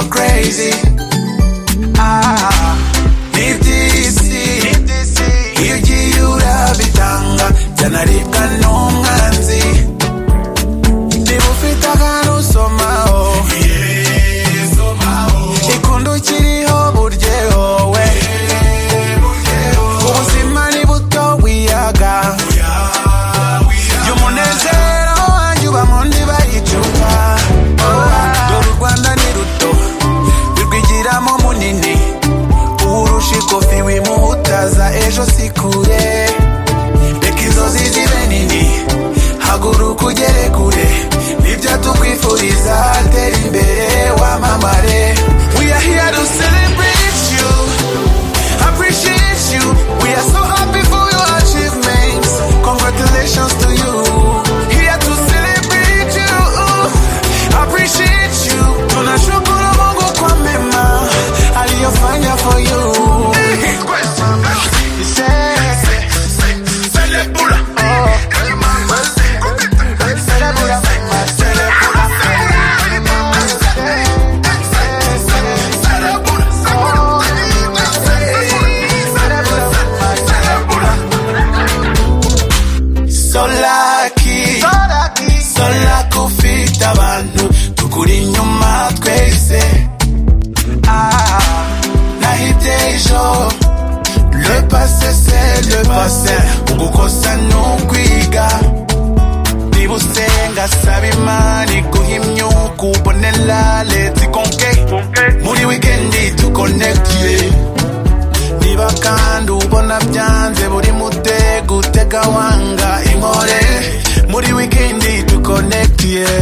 go crazy. Nibdisi Yuji urabitanga Janaribwa n'umwanzi Nibufita kanu somaho Ikundo kiriho buryeho we Ubuzima ni buto wiyaga Y'umunezero wanjye ubamo ntibayicuka Dore u Rwanda ni ruto Birwigiramo munini Urusha ikofi wimuhutaza ejo sikure Reka inzozi zibe nini Haguruka ugere kure Nibyo tukwifuriza tera imbere wamamare We are here to celebrate you Appreciate you We are so happy for your achievements Congratulations to you Here to celebrate you Appreciate you Tunashukuru Mungu kwa mema aliyofanya for you abantu tukuri inyuma twese nahibye ejo le passé c'est le passé ugukosa n'ukwiga niba usenga saba imana iguha imyuka ubonera leta ikonke muri wikendi tukonektiye niba kandi ubona byanze buri mutego utega wanga inkore muri wikendi tukonektiye